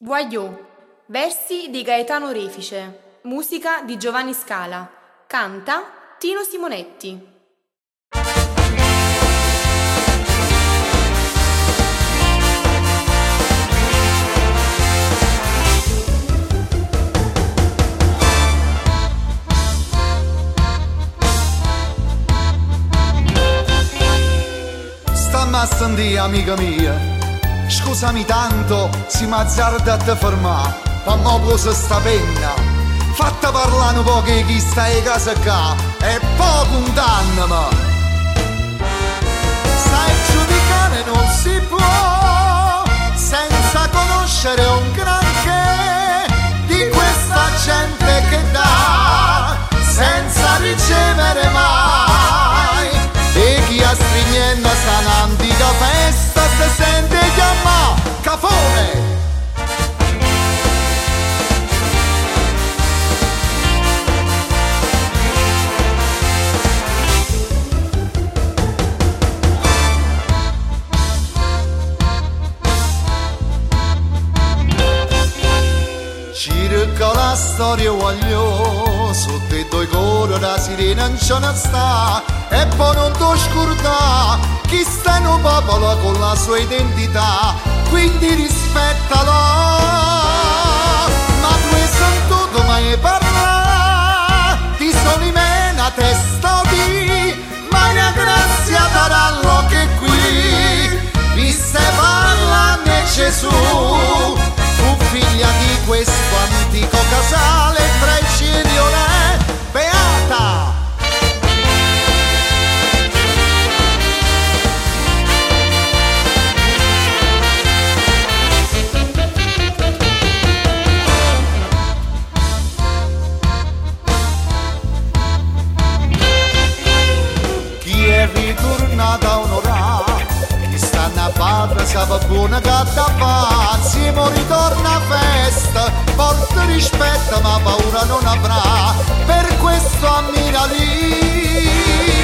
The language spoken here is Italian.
Voyou, versi di Gaetano Refice, musica di Giovanni Scala, canta Tino Simonetti. Stammi a sentire, amica mia, scusami tanto se mi azzarda a te fermare, ma mo posa sta penna, fatta parlare un po' che chi sta in casa qua, e poi condannami. Sai, giudicare non si può, senza conoscere un granché di questa gente che dà, senza ricevere mai. E chi a Strignenna sta un'antica festa se sente chiamare cafone. Circa la storia voglio, sotto i tuoi cori la sirena non ce ne sta, e poi non ti scordare chi sta in un popolo con la sua identità, quindi rispettalo. Ma tu hai sentito mai parlare di Solimena testa di Maria Grazia Tarallo, che qui vi se parla di Gesù, fu figlia di questo antico casale tra i cieli e re, beata. Chi è ritornato a onorare, chi sta a padre sa buona gatta fa, Simo ritorna a festa, porta rispetto ma paura non avrà, per questo ammira lì.